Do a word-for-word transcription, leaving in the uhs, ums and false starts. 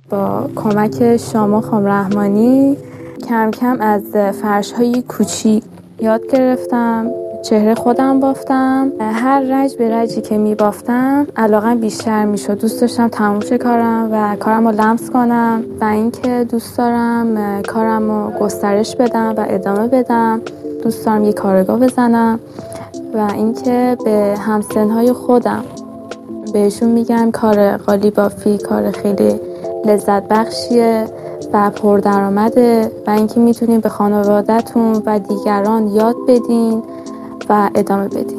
با کمک شما خانم رحمانی کم کم از فرش‌های کوچیک یاد گرفتم، چهره خودم بافتم. هر رج به رجی که می بافتم علاقم بیشتر می شد. دوست داشتم تموم شه کارم و کارم رو لمس کنم و اینکه دوست دارم کارم رو گسترش بدم و ادامه بدم. دوست دارم یه کارگاه بزنم و اینکه به همسنهای خودم بهشون میگم کار قالی بافی کار خیلی لذت بخشیه و پردرآمده و اینکه میتونین به خانواده‌تون و دیگران یاد بدین و ادامه بدین.